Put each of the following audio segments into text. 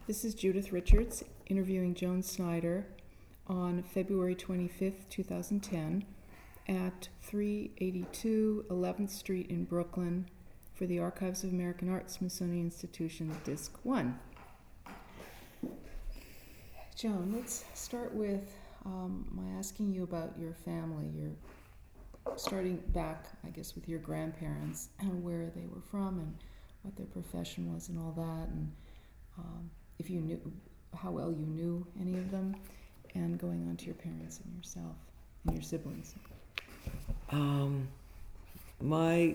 This is Judith Richards interviewing Joan Snyder on February 25th, 2010 at 382 11th Street in Brooklyn for the Archives of American Art, Smithsonian Institution, Disc 1. Joan, let's start with my asking you about your family. You're starting back, I guess, with your grandparents and where they were from and what their profession was and all that, and if you knew how well you knew any of them, and going on to your parents and yourself and your siblings. My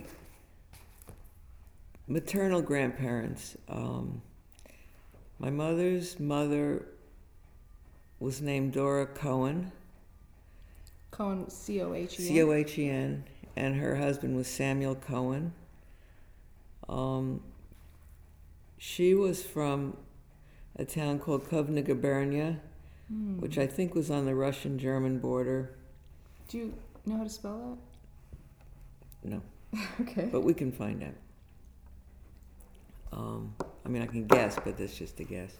maternal grandparents, my mother's mother was named Dora Cohen. Cohen, C-O-H-E-N? C-O-H-E-N, and her husband was Samuel Cohen. She was from a town called Kovna Gubernia, which I think was on the Russian-German border. Do you know how to spell that? No. Okay. But we can find out. I can guess, but that's just a guess.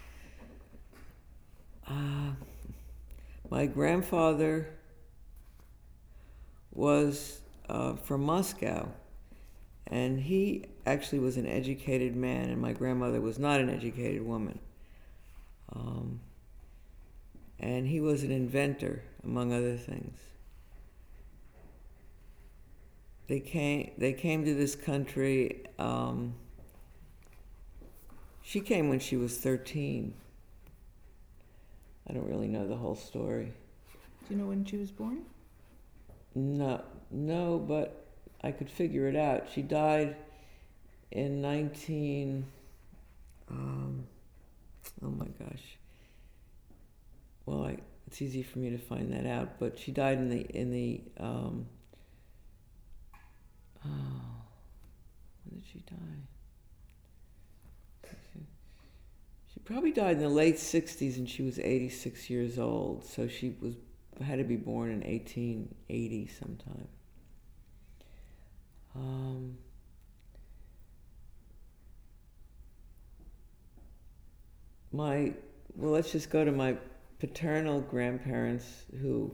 My grandfather was from Moscow, and he actually was an educated man, and my grandmother was not an educated woman. And he was an inventor, among other things. They came to this country. She came when she was 13. I don't really know the whole story. Do you know when she was born? No, but I could figure it out. She died in oh my gosh. Well, it's easy for me to find that out, but she died in the when did she die? She probably died in the late 60s, and she was 86 years old, so she had to be born in 1880 sometime. Let's just go to my paternal grandparents, who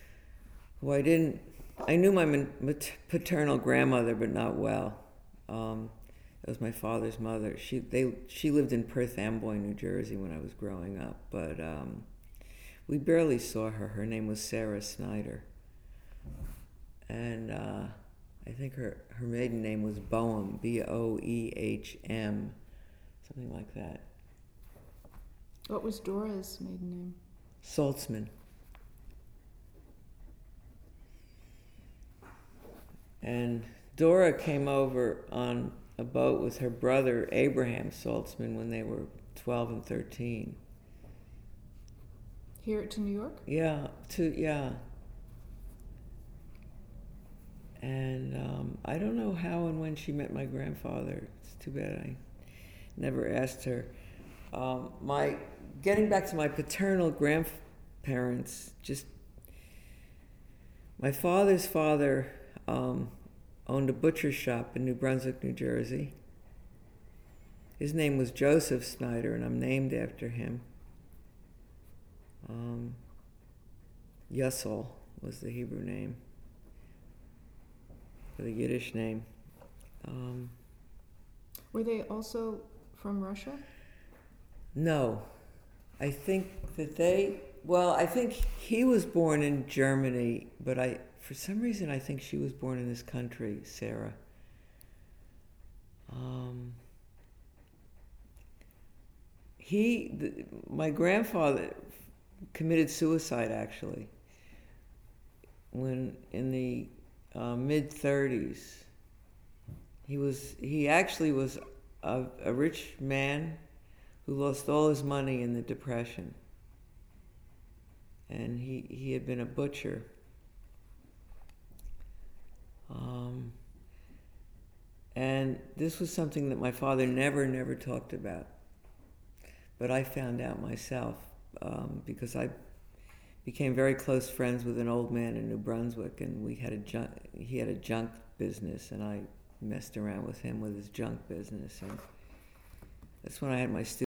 I knew my paternal grandmother, but not well. That was my father's mother. She lived in Perth Amboy, New Jersey when I was growing up, but we barely saw her. Her name was Sarah Snyder, and I think her maiden name was Boehm, Boehm, something like that. What was Dora's maiden name? Saltzman. And Dora came over on a boat with her brother Abraham Saltzman when they were 12 and 13. Here to New York? Yeah. And I don't know how and when she met my grandfather. It's too bad I never asked her. Getting back to my paternal grandparents, just my father's father owned a butcher shop in New Brunswick, New Jersey. His name was Joseph Snyder, and I'm named after him. Yussel was the Hebrew name, or the Yiddish name. Were they also from Russia? No. I think I think he was born in Germany, but for some reason, I think she was born in this country, Sarah. My grandfather committed suicide, actually, when in the mid-30s. He actually was a rich man who lost all his money in the Depression. And he had been a butcher. And this was something that my father never talked about. But I found out myself because I became very close friends with an old man in New Brunswick, and he had a junk business, and I messed around with him with his junk business. And that's when I had my